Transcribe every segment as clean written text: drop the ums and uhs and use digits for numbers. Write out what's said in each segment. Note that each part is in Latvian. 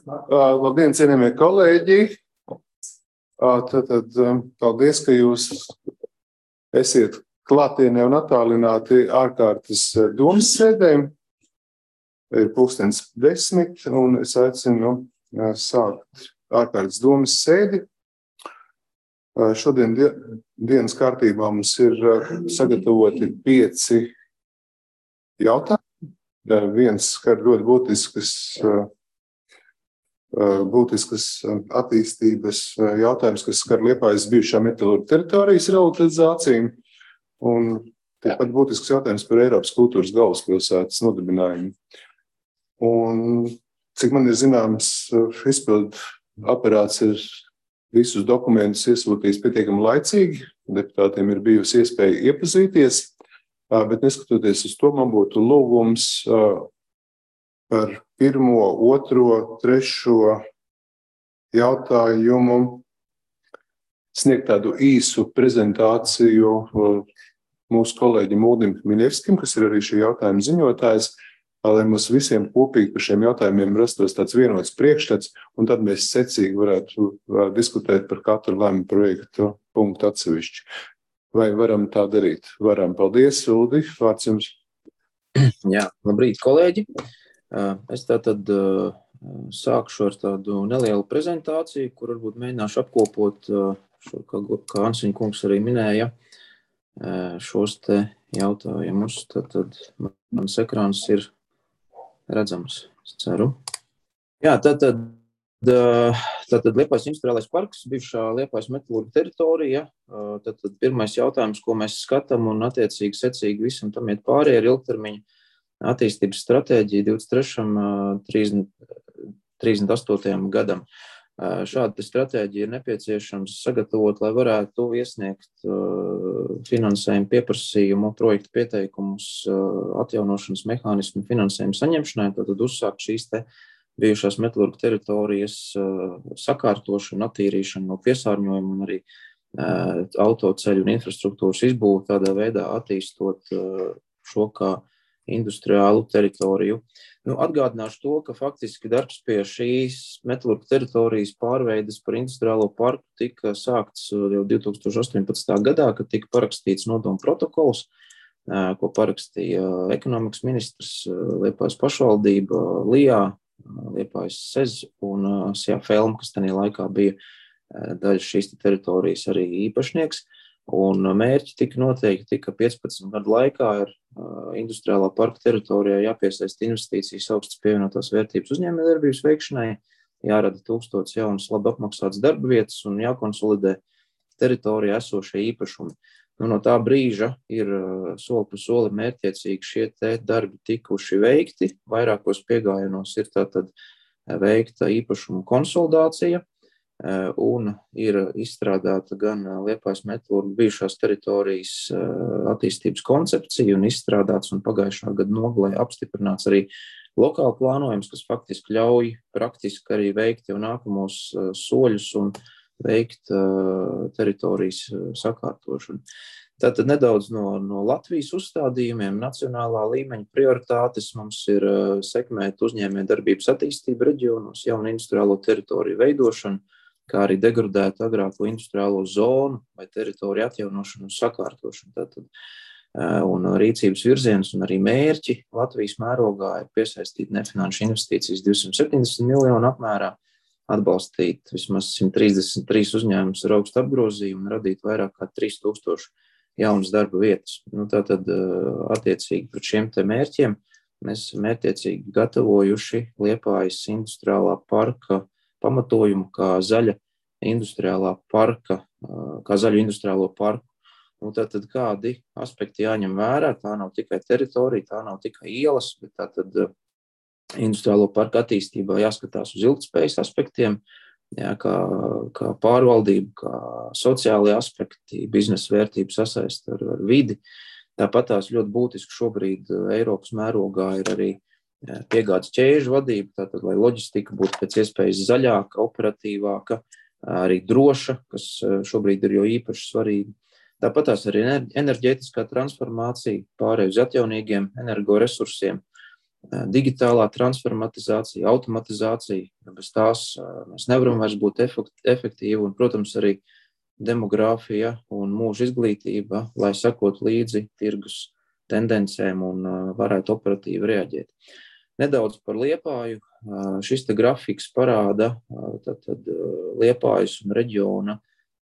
Labdien, cienījamie kolēģi! Paldies, ka jūs esiet klātienē un attālināti ārkārtas domas sēdēm. Ir 10:00, un es aicinu sākt ārkārtas domas sēdi. Šodien dienas kārtībā mums ir sagatavoti 5 jautājumi. Viens skar ļoti būtiskas attīstības jautājums, kas skar Liepājas bijušā metalurga teritorijas revitalizāciju, un tikpat būtisks jautājums par Eiropas kultūras galvaspilsētas nodibinājumu. Un, cik man ir zināms, izpildu aparāts ir visus dokumentus iesūtījis pietiekami laicīgi, deputātiem ir bijusi iespēja iepazīties, bet neskatoties uz to, man būtu lūgums par 1., 2., 3. jautājumu sniegt tādu īsu prezentāciju mūsu kolēģim Uldim Miļevskim, kas ir arī šī jautājuma ziņotājs, lai mums visiem kopīgi par šiem jautājumiem rastos tāds vienots priekšstats, un tad mēs secīgi varētu diskutēt par katru lēmumu projektu punktu atsevišķi. Vai varam tā darīt? Varam. Paldies, Uldi. Vārds jums. Jā, labrīt, kolēģi. Es tātad sākšu ar tādu nelielu prezentāciju, kur varbūt mēģināšu apkopot, kā Ansiņa kungs arī minēja, šos te jautājumus. Tātad mans ekrāns ir redzams, es ceru. Jā, tātad Liepājas industriālais parks, bijušā Liepājas metalurga teritorija. Tātad pirmais jautājums, ko mēs skatām un attiecīgi secīgi visam tam iet pāri, ir ilgtermiņa attīstības stratēģija 23. 38. gadam. Šāda stratēģija ir nepieciešams sagatavot, lai varētu iesniegt finansējumu pieprasījumu, projektu pieteikumus, atjaunošanas mehānismu finansējumu saņemšanai, tad uzsākt šīs te bijušās metalurga teritorijas sakārtošanu, attīrīšanu no piesārņojuma un arī autoceļu un infrastruktūras izbūvu, tādā veidā attīstot šo kā industriālu teritoriju. Atgādināšu to, ka faktiski darbs pie šīs metalurga teritorijas pārveides par industriālo parku tika sākts jau 2018. gadā, kad tika parakstīts nodoma protokols, ko parakstīja ekonomikas ministrs, Liepājas pašvaldība, LIA, Liepājas SEZ un Felma, kas tajā laikā bija daļa šīs teritorijas arī īpašnieks. Un mērķi tika noteikti, ka 15 gadu laikā ir industriālā parka teritorijā jāpiesaista investīcijas augstas pievienotās vērtības uzņēmējdarbības veikšanai, jārada 1000 jaunas labi apmaksātas darba vietas un jākonsolidē teritorijā esošie īpašumi. No tā brīža ir soli pa soli mērķiecīgi šie te darbi tikuši veikti. Vairākos piegājienos ir tātad veikta īpašumu konsolidācija, un ir izstrādāta gan Liepājas metalurga bijušās teritorijas attīstības koncepcija un izstrādāts un pagājušā gada nogalē apstiprināts arī lokāli plānojums, kas faktiski ļauj praktiski arī veikt jau nākamos soļus un veikt teritorijas sakārtošanu. Tātad nedaudz no Latvijas uzstādījumiem, nacionālā līmeņa prioritātes mums ir sekmēt uzņēmējdarbības attīstību reģionos, jaunu industriālo teritoriju veidošanu, kā arī degradētu agrāko industriālo zonu vai teritoriju atjaunošanu un sakārtošanu. Tātad, un rīcības virziens un arī mērķi Latvijas mērogā ir piesaistīt nefinanšu investīcijas 270 miljonu apmērā, atbalstīt vismaz 133 uzņēmumus ar augstu apgrozījumu un radīt vairāk kā 3000 jaunas darba vietas. Tātad attiecīgi pret šiem te mērķiem mēs mērķiecīgi gatavojuši Liepājas industriālā parka pamatojumu kā zaļa industriālā parka, kā zaļu industriālo parku. Tātad kādi aspekti jāņem vērā, tā nav tikai teritorija, tā nav tikai ielas, bet tātad industriālo parku attīstībā jāskatās uz ilgtspējas aspektiem, kā pārvaldība, kā sociālie aspekti, biznesa vērtības sasaist ar vidi. Tāpat tās ļoti būtiski šobrīd Eiropas mērogā ir arī piegādes ķēžu vadība, tātad, lai loģistika būtu pēc iespējas zaļāka, operatīvāka, arī droša, kas šobrīd ir jo īpaši svarīga. Tāpat tās arī enerģētiskā transformācija, pārēj uz atjaunīgiem energoresursiem, digitālā transformatizācija, automatizācija, bez tās mēs nevaram vairs būt efektīvi, un, protams, arī demogrāfija un mūža izglītība, lai sekot līdzi tirgus tendencēm un varētu operatīvi reaģēt. Nedaudz par Liepāju. Šis te grafiks parāda tad Liepājas un reģiona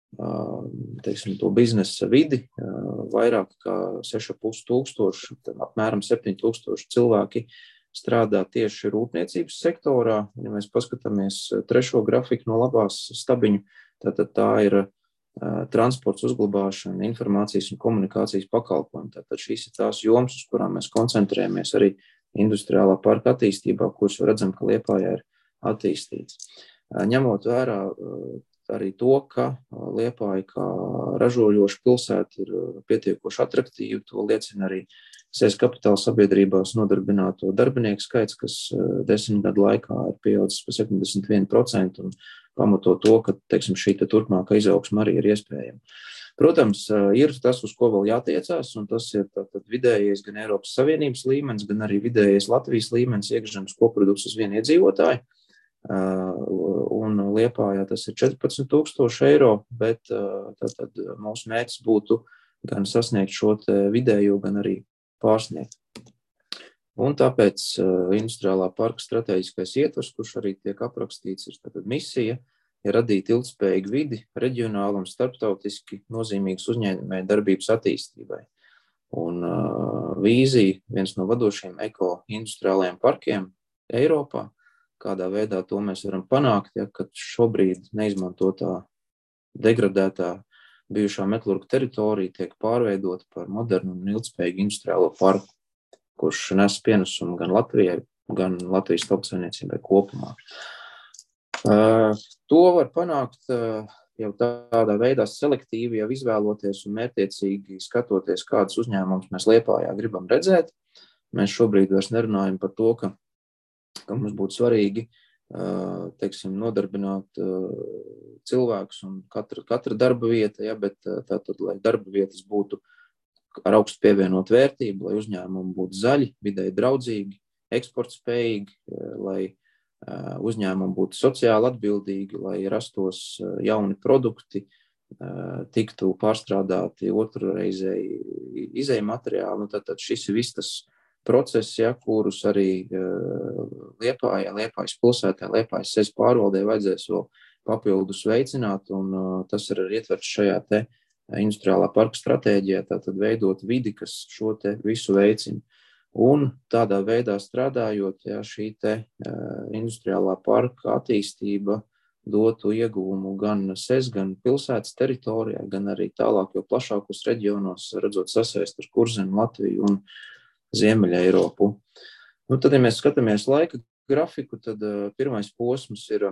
to biznesa vidi. Vairāk kā 6,5 tūkstoši, apmēram 7 tūkstoši cilvēki strādā tieši rūpniecības sektorā. Ja mēs paskatāmies trešo grafiku no labās stabiņu, tātad tā ir transports, uzglabāšana, informācijas un komunikācijas pakalpojumi. Tātad šīs ir tās jomas, uz kurām mēs koncentrējamies arī industriālā parka attīstībā, kuras redzam, ka Liepājā ir attīstīts. Ņemot vērā arī to, ka Liepāja kā ražojoša pilsēta ir pietiekoši atraktīva, to liecina arī SES kapitāla sabiedrībās nodarbināto darbinieku skaits, kas 10 gadu laikā ir pieaudzis par 71% un pamato to, ka, teiksim, šī turpmākā izaugsme arī ir iespējama. Protams, ir tas, uz ko vēl jātiecās, un tas ir vidējais gan Eiropas Savienības līmenis, gan arī vidējais Latvijas līmenis iekšzemes koprodukts uz vienu iedzīvotāju. Un Liepājā tas ir 14,000 eiro, bet tātad mūsu mērķis būtu gan sasniegt šo vidējo, gan arī pārsniegt. Un tāpēc industriālā parka strateģiskais ietvers, kurš arī tiek aprakstīts, ir tātad misija, ir radīt ilgspējīgu vidi reģionāli un starptautiski nozīmīgas uzņēmēju darbības attīstībai. Un vīzija, viens no vadošiem eko-industriālajiem parkiem Eiropā, kādā veidā to mēs varam panākt, ja, kad šobrīd neizmantotā degradētā bijušā metalurga teritorija tiek pārveidota par modernu un ilgspējīgu industriālo parku, kurš nes pienesumu gan Latvijai, gan Latvijas tautsaimniecībai kopumā. To var panākt jau tādā veidā selektīvi, jau izvēloties un mērķiecīgi skatoties, kādas uzņēmumus mēs Liepājā gribam redzēt. Mēs šobrīd vairs nerunājam par to, ka mums būtu svarīgi, teiksim, nodarbināt cilvēkus un katra darba vieta, ja, bet tātad, lai darba vietas būtu ar augstu pievienot vērtību, lai uzņēmumi būtu zaļi, vidēji draudzīgi, eksportspējīgi, lai uzņēmumi būtu sociāli atbildīgi, lai rastos jauni produkti, tiktu pārstrādāti otrreizēji izēju materiāli. Nu, tad šis ir viss tas process, ja, kurus arī Liepājas pilsētā, Liepājas SES pārvaldē vajadzēs vēl papildus veicināt, un tas ir arī ietverts šajā te industriālā parka stratēģijā, tātad veidot vidi, kas šo te visu veicina. Un tādā veidā strādājot, ja, šī te industriālā parka attīstība dotu ieguvumu gan SES, gan pilsētas teritorijā, gan arī tālāk, jo plašākos reģionos, redzot sasaist ar Kurzemi, Latviju un Ziemeļa Eiropu. Nu, tad, ja mēs skatāmies laika grafiku, tad pirmais posms ir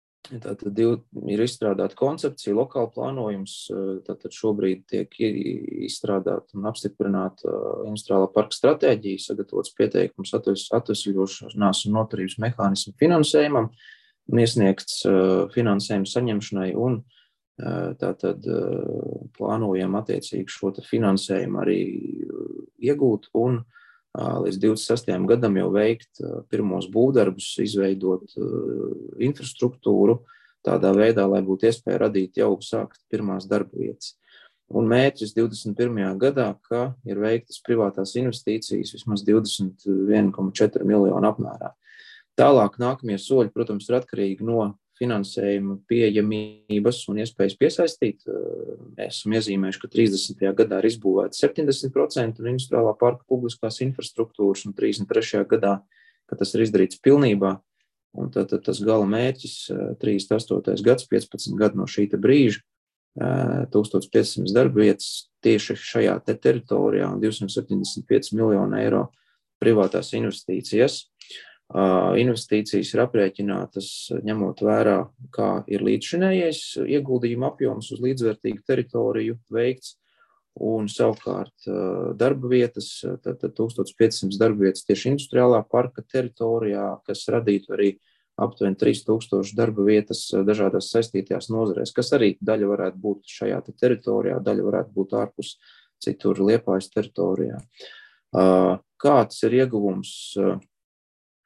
izstrādāta koncepcija, lokāla plānojums, tātad šobrīd tiek izstrādāta un apstiprināta industriālā parka stratēģija, sagatavots pieteikums atvesļošanās un noturības mehānismu finansējumam un iesniegts finansējumu saņemšanai un tātad plānojam attiecīgi šo finansējumu arī iegūt un līdz 26. gadam jau veikt pirmos būvdarbus, izveidot infrastruktūru tādā veidā, lai būtu iespēja radīt jau sākt pirmās darba vietas. Un mērķis 21. gadā, ka ir veiktas privātās investīcijas vismaz 21,4 miljonu apmērā. Tālāk nākamie soļi, protams, ir atkarīgi no finansējuma pieejamības un iespējas piesaistīt. Mēs esam iezīmējuši, ka 30. gadā ir izbūvēta 70% un industriālā parka publiskās infrastruktūras un 33. gadā, ka tas ir izdarīts pilnībā. Un tad tas gala mērķis 38. gads, 15 gadu no šīta brīža, 1500 darba vietas tieši šajā te teritorijā un 275 miljonu eiro privātās investīcijas. Investīcijas ir aprēķinātas ņemot vērā, kā ir līdzšinējais ieguldījuma apjoms uz līdzvērtīgu teritoriju veikts, un savukārt darba vietas, tātad 1500 darba vietas tieši industriālā parka teritorijā, kas radītu arī aptuveni 3000 darba vietas dažādās saistītajās nozarēs, kas arī daļa varētu būt šajā teritorijā, daļa varētu būt ārpus citur Liepājas teritorijā. Kāds ir ieguvums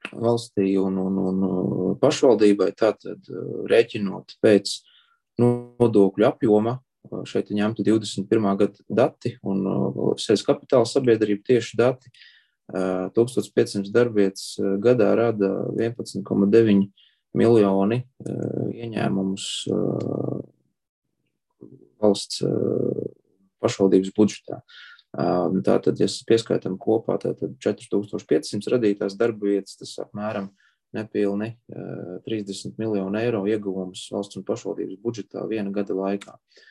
valstī un pašvaldībai, tātad rēķinot pēc nodokļu apjoma, šeit ir ņemti 21. gada dati un sēs kapitāla sabiedrība tieši dati, 1500 darbvietas gadā rada 11,9 miljoni ieņēmumus valsts pašvaldības budžetā. Tātad, ja pieskaitam kopā, tātad 4500 radītās darba vietas, tas apmēram nepilni 30 miljonu eiro ieguvums valsts un pašvaldības budžetā viena gada laikā.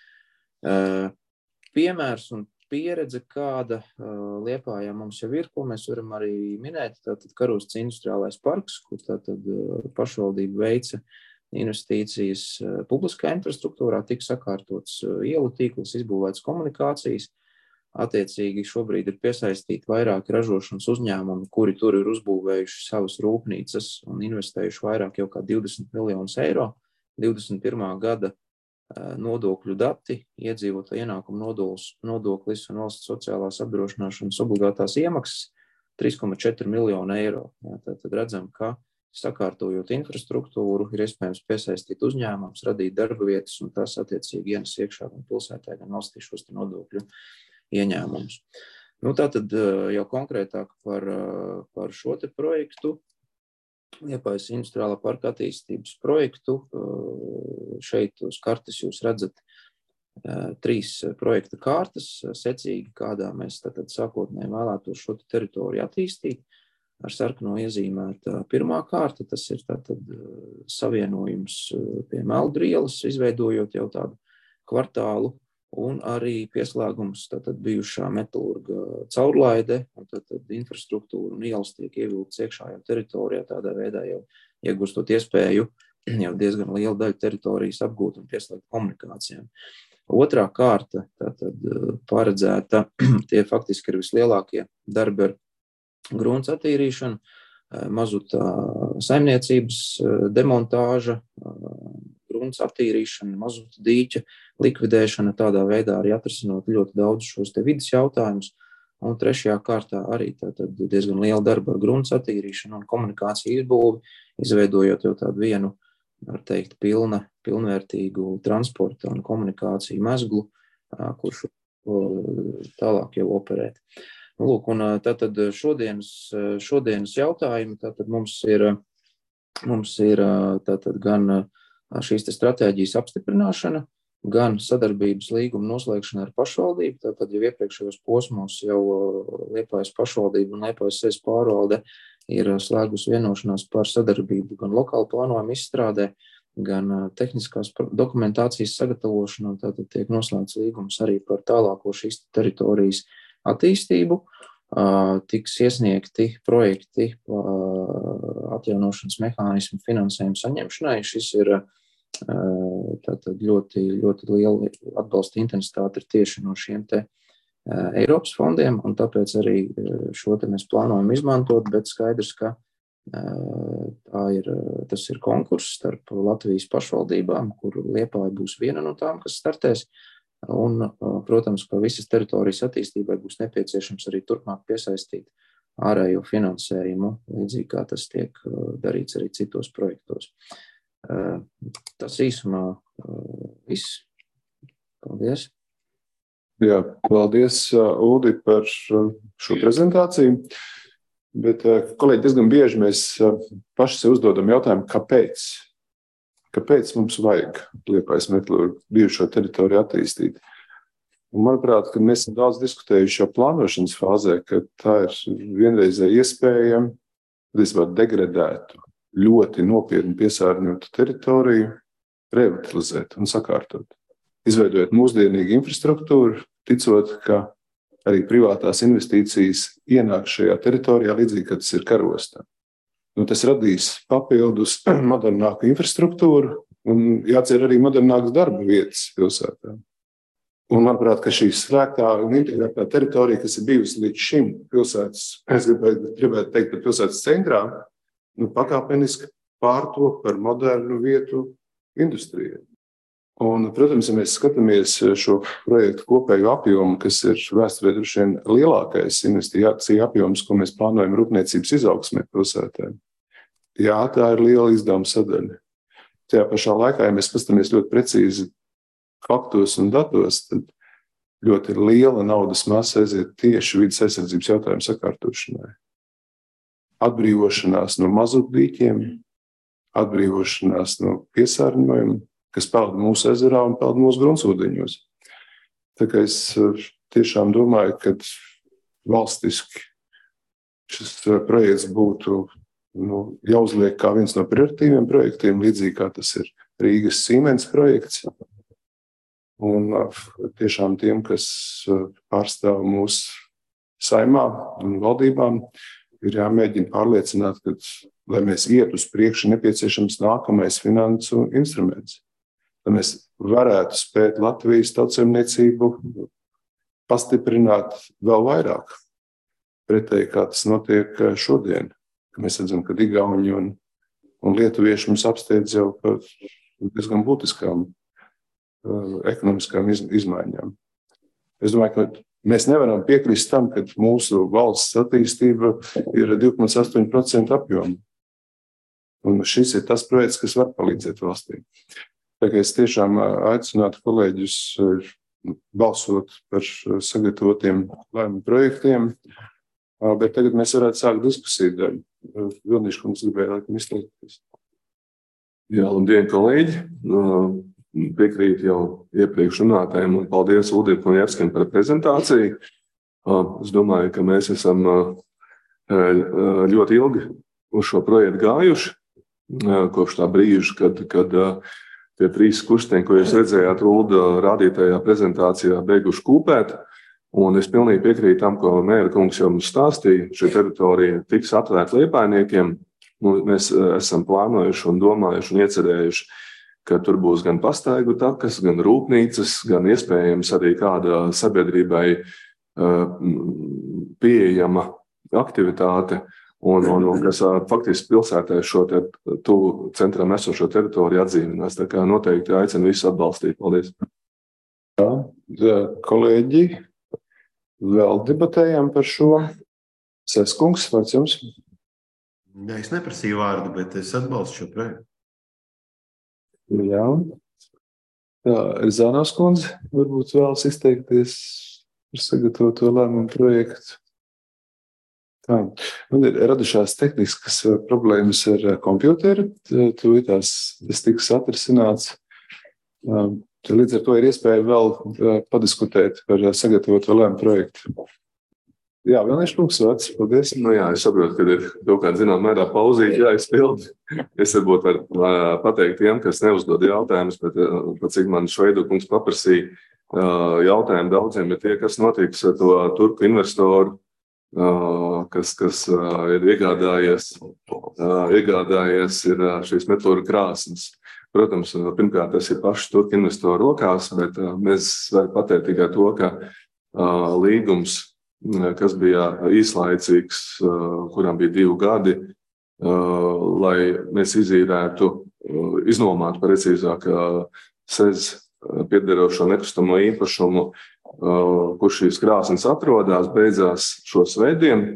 Piemērs un pieredze, kāda Liepājā mums jau ir, ko mēs varam arī minēt, tātad Karūstas industriālais parks, kur tātad pašvaldība veica investīcijas publiskā infrastruktūrā, tika sakārtots ielu tīkls, izbūvēts komunikācijas. Attiecīgi šobrīd ir piesaistīti vairāki ražošanas uzņēmumi, kuri tur ir uzbūvējuši savas rūpnīcas un investējuši vairāk jau kā 20 miljonus eiro. 21. gada nodokļu dati, iedzīvotāju ienākumu nodoklis un valsts sociālās apdrošināšanas obligātās iemaksas 3,4 miljonu eiro. Tad redzam, ka sakārtojot infrastruktūru, ir iespējams piesaistīt uzņēmumus, radīt darba vietas un tās attiecīgi ienes iekšā gan pilsētā, gan valstī šos nodokļu ieņēmumus. Tātad jau konkrētāk par šo te projektu, Liepājas industriālā parka attīstības projektu. Šeit uz kartes jūs redzat 3 projekta kārtas, secīgi, kādā mēs tātad sākotnēji vēlētos šo teritoriju attīstīt. Ar sarkano iezīmēta pirmā kārta, tas ir tātad savienojums pie Meldru ielas, izveidojot jau tādu kvartālu, un arī pieslēgums tātad bijušā metalurga caurlaide, un tātad infrastruktūra un ielas tiek ievilkts iekšā jau teritorijā, tādā veidā jau iegūstot iespēju jau diezgan lielu daļu teritorijas apgūt un pieslēgt komunikācijām. Otrā kārta tātad paredzēta, tie faktiski ir vislielākie darbi ar grunts attīrīšanu, mazuta saimniecības demontāža, grunts attīrīšana, mazuta dīķa likvidēšana, tādā veidā arī atrisinot ļoti daudz šos te vidas jautājumus. Un trešajā kārtā arī tātad diezgan liela darba ar grunts attīrīšanu un komunikāciju izbūvi, izveidojot jau tādu vienu, var teikt, pilnvērtīgu transporta un komunikāciju mezglu, kurš tālāk jau operēt. Lūk, un tātad šodienas jautājumi, tātad mums ir tātad gan šīs te stratēģijas apstiprināšana, gan sadarbības līguma noslēgšana ar pašvaldību, tātad jau iepriekšējos posmos jau Liepājas pašvaldība un Liepājas sēs pārvalde ir slēgus vienošanās par sadarbību gan lokālu plānojumu izstrādē, gan tehniskās dokumentācijas sagatavošanu, un tātad tiek noslēgts līgums arī par tālāko šīs teritorijas attīstību. Tiks iesniegti projekti atjaunošanas mehānismu finansējumu saņemšanai. Šis ir tātad ļoti, ļoti liela atbalsta intensitāte ir tieši no šiem te Eiropas fondiem, un tāpēc arī šo te mēs plānojam izmantot, bet skaidrs, ka tas ir konkurss starp Latvijas pašvaldībām, kur Liepāja būs viena no tām, kas startēs. Un, protams, ka visas teritorijas attīstībai būs nepieciešams arī turpmāk piesaistīt ārējo finansējumu, līdzīgi kā tas tiek darīts arī citos projektos. Tas īsumā viss. Paldies. Jā, paldies, Uldi, par šo prezentāciju. Bet, kolēģi, diezgan bieži mēs paši sev uzdodam jautājumu, kāpēc? Kāpēc mums vajag Liepājas metalurgu bijušo teritoriju attīstīt? Un, manuprāt, kad mēs esam daudz diskutējuši jau plānošanas fāzē, ka tā ir vienreizēja iespēja degradētu, ļoti nopietni piesārņotu teritoriju, revitalizēt un sakārtot. Izveidojot mūsdienīgu infrastruktūru, ticot, ka arī privātās investīcijas ienāk šajā teritorijā līdzīgi, kad tas ir karostā. Tas radīs papildus modernāku infrastruktūru un jācer arī modernākas darba vietas pilsētā. Un, manuprāt, ka šī slēgtā un integrētā teritorija, kas ir bijusi līdz šim pilsētas, es gribētu teikt par pilsētas centrā, pakāpeniski pārtop par modernu vietu industrijai. Un, protams, ja mēs skatāmies šo projektu kopēju apjomu, kas ir vēsturē droši vien lielākais investīciju apjoms, ko mēs plānojam rūpniecības izaugsmē pilsētā, jā, tā ir liela izdevuma sadaļa. Tajā pašā laikā, ja mēs paskatāmies ļoti precīzi faktos un datos, tad ļoti liela naudas masa aiziet tieši vides aizsardzības jautājumu sakārtošanai. Atbrīvošanās no mazutdīķiem, atbrīvošanās no piesārņojuma, kas peld mūsu ezerā un peld mūsu gruntsūdeņos. Tā kā es tiešām domāju, ka valstiski šis projekts būtu jāuzliek kā viens no prioritīviem projektiem, līdzīgi kā tas ir Rīgas Siemens projekts. Un tiešām tiem, kas pārstāv mūsu saimā un valdībām, ir jāmēģina pārliecināt, ka, lai mēs iet uz priekšu, nepieciešams nākamais finansu instruments. Lai mēs varētu spēt Latvijas tautsaimniecību pastiprināt vēl vairāk. Pretēji, kā tas notiek šodien. Mēs redzam, ka igauņi un lietuvieši mums apsteidz jau par diezgan būtiskām ekonomiskām izmaiņām. Es domāju, ka mēs nevaram piekrist tam, ka mūsu valsts attīstība ir 2,8% apjoma. Un šis ir tas projekts, kas var palīdzēt valstī. Tā kā es tiešām aicinātu kolēģus balsot par sagatavotiem lēmumu projektiem, bet tagad mēs varētu sākt diskusiju daļu. Vilniņš kungs gribēja laikam izteikties. Jā, labdien, kolēģi! Piekrīt jau iepriekš runātājiem un paldies Uldim Kunievskim par prezentāciju. Es domāju, ka mēs esam ļoti ilgi uz šo projektu gājuši, kopš tā brīža, kad tie 3 kursteņi, ko jūs redzējāt Ulda rādītajā prezentācijā, beiguši kūpēt. Un es pilnīgi piekrītu tam, ko mēra kungs jau mums stāstīja. Šī teritorija tiks atvērta liepājniekiem. Mēs esam plānojuši un domājuši un iecerējuši, ka tur būs gan pastaigu takas, gan rūpnīcas, gan iespējams arī kāda sabiedrībai pieejama aktivitāte, un kas faktiski pilsētē šo tuvu centram esošo teritoriju atzīminās. Tā kā noteikti aicinu visus atbalstīt. Paldies. Jā, kolēģi. Vēl debatējām par šo. Seskungs, vārds jums? Jā, es neprasīju vārdu, bet es atbalstu šo projektu. Jā. Tā, Zānos kundze, varbūt vēlas izteikties par sagatavoto lēmumu projektu. Tā, man ir radušās tehniskas problēmas ar kompjuteri. Tas tiks atrisināts. Līdz ar to ir iespēja vēl padiskutēt par sagatavoto lēmumu projektu. Jā, Vilniņš kungs, vārds, paldies. Jā, es saprotu, ka ir kaut kāda zināmā mērā pauzīt jāizpild. Es varbūt varu pateikt tiem, kas neuzdod jautājumus, bet cik man Šveidu kungs paprasīja jautājumu daudziem, ir tie, kas notiks ar to turku investoru, kas ir iegādājies ir šīs metāla krāsnes. Protams, pirmkārt, tas ir paši turku investoru rokās, bet mēs varam pateikt tikai to, ka līgums, kas bija īslaicīgs, kuram bija 2 gadi, lai mēs iznomātu precīzāk SEZ piederošo nekustamo īpašumu, kur šīs krāsnes atrodas, beidzās šo svētdienu.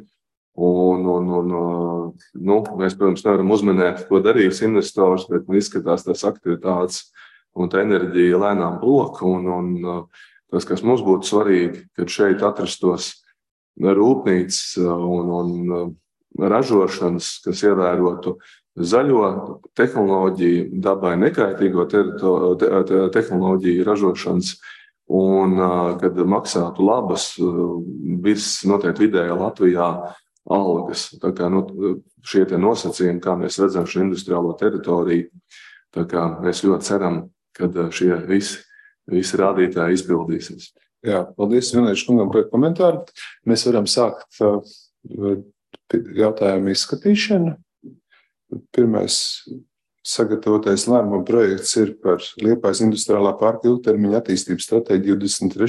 Mēs, protams, nevaram uzminēt, ko darīs investors, bet izskatās tās aktivitātes un tā enerģija lēnām plok. Tas, kas mums būtu svarīgi, kad šeit atrastos rūpnīcas un ražošanas, kas ievērotu zaļo tehnoloģiju, dabai nekaitīgo tehnoloģiju ražošanas, un kad maksātu labas noteikti vidējā Latvijā algas. Tā kā šie nosacījumi, kā mēs redzam šo industriālo teritoriju, tā kā mēs ļoti ceram, ka šie visi rādītāji izpildīsies. Jā, paldies Vilniņš kungam par komentāru. Mēs varam sākt jautājumu izskatīšanu. Pirmais sagatavotais lēmuma projekts ir par Liepājas industriālā parka ilgtermiņa attīstības stratēģiju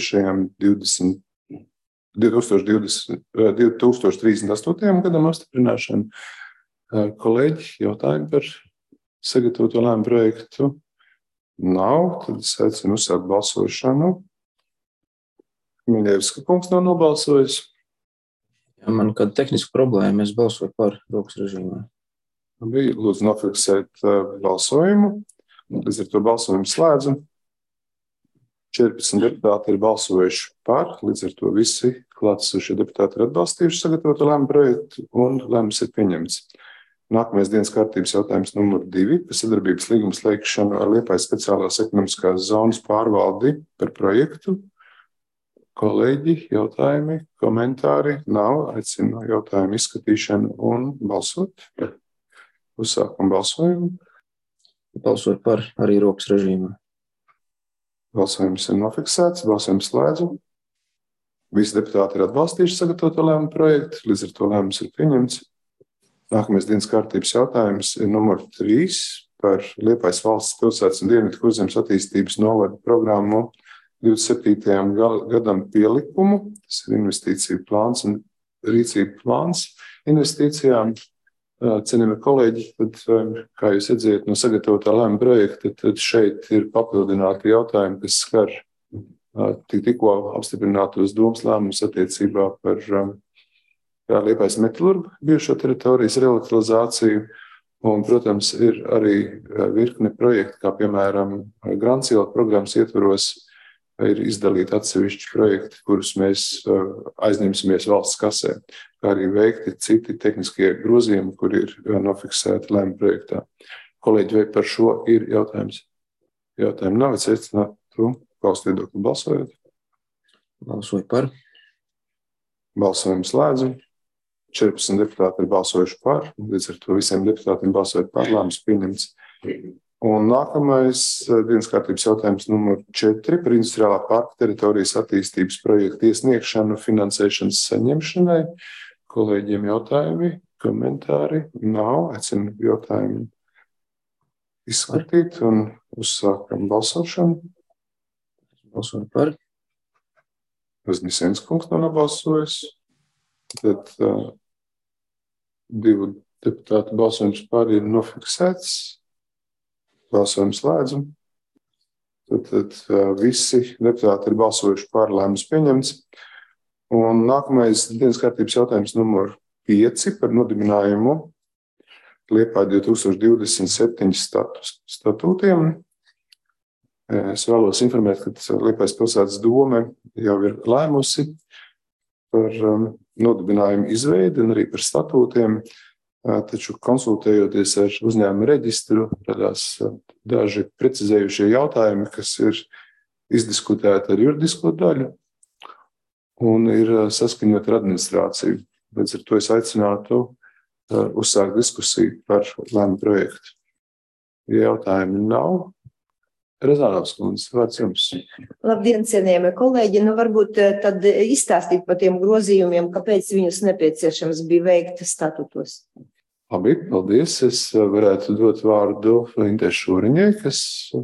2038. gadam apstiprināšanu. Kolēģi, jautājumi par sagatavoto lēmumu projektu nav, tad es aicinu uzsākt balsošanu. Miļevska kungs nav nobalsojis. Ja man kāda tehniska problēma, es balsoju par rokas režīmā. Bija lūdzu nofiksēt balsojumu. Līdz ar to balsojumu slēdzu. 14 deputāti ir balsojuši par, līdz ar to visi klātesošie deputāti ir atbalstījuši sagatavotu lēmumu projektu un lēmums ir pieņemts. Nākamais dienas kārtības jautājums numur 2 par sadarbības līgumu slēgšanu ar Liepājas speciālās ekonomiskās zonas pārvaldi par projektu. Kolēģi, jautājumi, komentāri nav. Aicinu jautājumu izskatīšanu un balsot. Uzsākam balsojumu. Balsot par arī rokas režīmā. Balsojums ir nofiksēts, balsojums slēdzu. Visi deputāti ir atbalstījuši sagatavoto lēmumu projektu, līdz ar to lēmums ir pieņemts. Nākamais dienas kārtības jautājums ir numur 3 par Liepājas valsts pilsētas un Dienvidu Kurzemes attīstības novada programmu 27. gadam pielikumu. Tas ir investīciju plāns un rīcību plāns investīcijām. Cienījamie kolēģi, tad, kā jūs redzējat no sagatavotā lēmuma projekta, tad šeit ir papildināti jautājumi, kas skar tikko apstiprinātos domas lēmumus attiecībā par Liepājas metalurgu bijušo teritorijas relokalizāciju. Un, protams, ir arī virkne projekti, kā piemēram Grānciela programmas ietvaros ir izdalīti atsevišķi projekti, kurus mēs aizņemsimies valsts kasē, kā arī veikti citi tehniskie grozījumi, kur ir nofiksēti lēmuma projektā. Kolēģi, vai par šo ir jautājums? Jautājumu nav, es aicinātu paust viedokli balsojot. Balsoju par. Balsojumu slēdzu. 14 deputāti ir balsojuši par, līdz ar to visiem deputātiem balsojot par lēmums pieņemts. Un nākamais dienas kārtības jautājums numur 4 par industriālā parka teritorijas attīstības projektu iesniegšanu finansēšanas saņemšanai. Kolēģiem jautājumi, komentāri nav. Aicinu jautājumu izskatīt un uzsākam balsošanu. Balsoju par. Uznisens kungs nav nobalsojis. Tad 2 deputātu balsojums par ir nofiksēts. Balsojumu slēdzu. Tad visi deputāti ir balsojuši par, lēmums pieņemts. Un nākamais dienas kārtības jautājums numur 5 par nodibinājumu Liepāja 2027 statūtiem. Es vēlos informēt, ka Liepājas pilsētas dome jau ir lēmusi par nodibinājumu izveidi un arī par statūtiem. Taču konsultējoties ar uzņēmumu reģistru, radās daži precizējušie jautājumi, kas ir izdiskutēti ar juridisko daļu un ir saskaņot ar administrāciju. Līdz ar to es aicinātu uzsākt diskusiju par lēmumu projektu. Ja jautājumi nav, Rezānovs kundze, vārds jums. Labdien, cienījamie kolēģi. Varbūt tad izstāstīt par tiem grozījumiem, kāpēc viņus nepieciešams bija veikt statutos. Labi, paldies. Es varētu dot vārdu Intē Šūriņai, kas,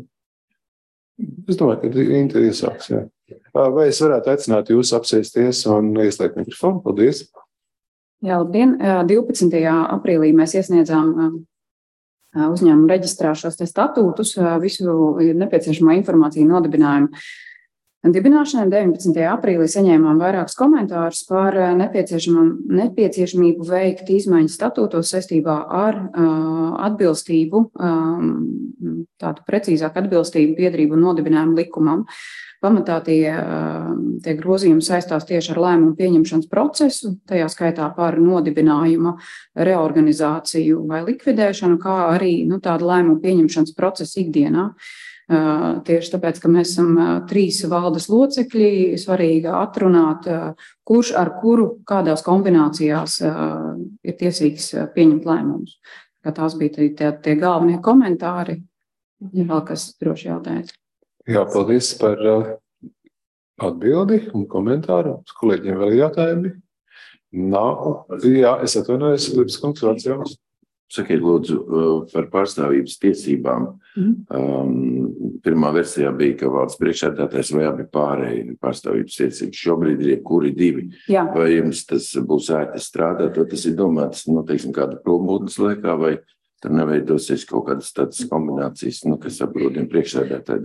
es domāju, ka Inte iesāks, jā. Vai es varētu aicināt jūs apsēsties un ieslēgt mikrofonu? Paldies. Jā, labdien. 12. aprīlī mēs iesniedzām uzņēmumu reģistrā šos te statūtus, visu nepieciešamo informāciju nodibinājumu dibināšanai. 19. aprīlī saņēmām vairākus komentārus par nepieciešamību veikt izmaiņas statūtos saistībā ar atbilstību, tādu precīzāku atbilstību biedrību un nodibinājumu likumam. Pamatā tie grozījumi saistās tieši ar lēmumu pieņemšanas procesu, tajā skaitā par nodibinājumu, reorganizāciju vai likvidēšanu, kā arī tādu lēmumu pieņemšanas procesu ikdienā. Tieši tāpēc, ka mēs esam 3 valdes locekļi, svarīgi atrunāt, kurš ar kuru kādās kombinācijās ir tiesīgs pieņemt lēmumus. Tās bija tie galvenie komentāri. Ja vēl kas droši jautājums. Jā, paldies par atbildi un komentāru. Kolēģiem vēl ir jautājumi? Nav. Jā, es atvainojos, Libs kungs, vārds jums. Sakiet, lūdzu, par pārstāvības tiesībām. Pirmā versijā bija, ka valsts priekšsēdētājs vai abi pārēji pārstāvības tiesības. Šobrīd ir jebkuri 2. Jā. Vai jums tas būs ērti strādāt, vai tas ir domāts, teiksim, kāda prombūtnes laikā, vai tur neveidosies kaut kādas tādas kombinācijas, kas apgrūdina priekšsēdētāju darbu?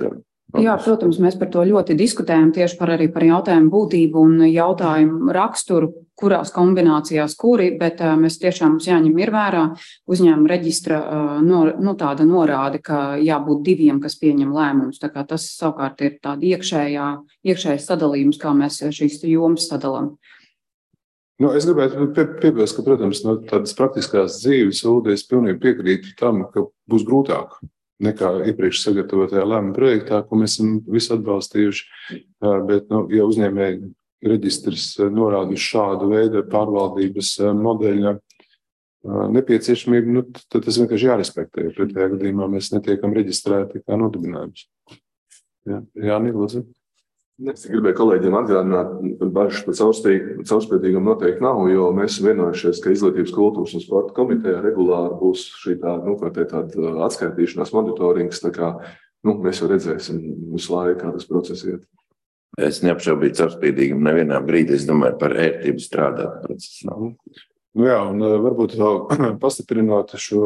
Jā, protams, mēs par to ļoti diskutējam tieši arī par jautājumu būtību un jautājumu raksturu, kurās kombinācijās kuri, bet mēs tiešām mums jāņem ir vērā uzņēmuma reģistra tāda norāde, ka jābūt 2, kas pieņem lēmumus. Tā kā tas savukārt ir tāda iekšējais sadalījums, kā mēs šīs jomas sadalām. Es gribētu piebilst, ka, protams, no tādas praktiskās dzīves Uldi es pilnīgi piekrītu tam, ka būs grūtāk nekā iepriekš sagatavotajā lēmuma projektā, ko mēs esam visu atbalstījuši. Bet, ja uzņēmēji reģistrs norāda uz šādu veidu pārvaldības modeļa nepieciešamību, tad tas vienkārši jārespektē. Pretējā gadījumā mēs netiekam reģistrēti kā nodibinājums. Jāni, lūdzu. Es gribēju kolēģiem atgādināt, ka bažas par caurspēdīgumu noteikti nav, jo mēs esam vienojušies, ka Izglītības, kultūras un sporta komitejā regulāri būs šī tāda atskaitīšanās monitorings, tā kā mēs jau redzēsim visu laiku, kā tas process iet. Es neapšaubīju caurspēdīgumu nevienā brīdī, es domāju par ērtību strādāt procesā. Un varbūt vēl pastiprinot šo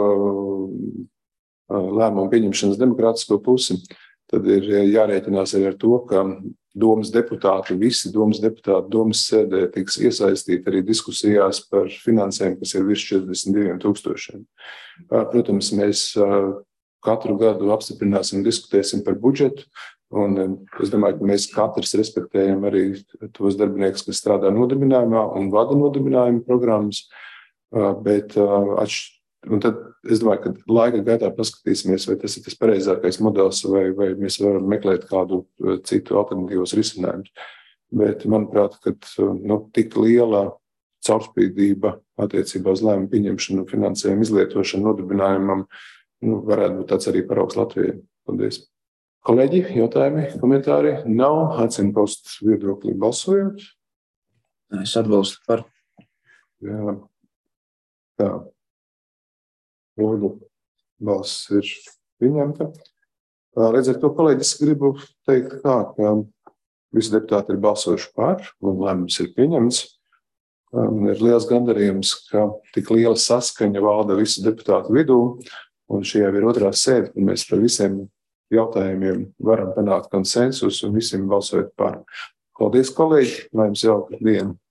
lēmumu pieņemšanas demokrātisko pusi, tad ir jārēķinās arī ar to, ka domas deputāti, visi domas deputāti domas sēdē tiks iesaistīti arī diskusijās par finansēm, kas ir virs 42,000. Protams, mēs katru gadu apstiprināsim un diskutēsim par budžetu, un es domāju, ka mēs katrs respektējam arī tos darbiniekus, kas strādā nodibinājumā un vada nodibinājumu programmas, un tad es domāju, ka laika gaitā paskatīsimies, vai tas ir tas pareizākais modelis, vai mēs varam meklēt kādu citu alternatīvos risinājumus. Bet, manuprāt, ka tik liela caurspīdība attiecībā uz lēmumu pieņemšanu, finansējumu izlietošanu nodibinājumam varētu būt tāds arī paraugs Latvijai. Paldies. Kolēģi, jautājumi, komentāri? Nav. Aicinu paust viedokli balsojot. Es atbalstu par. Jā. Tā. Lūdzu, balss ir pieņemta. Līdz ar to, kolēģis, gribu teikt tā, ka visi deputāti ir balsojuši par, un lēmums ir pieņemts. Ir liels gandarījums, ka tik liela saskaņa valda visu deputātu vidū, un šī jau ir otrā sēde, un mēs par visiem jautājumiem varam panākt konsensus un visiem balsojot par. Paldies, kolēģi, lai jums jauka diena!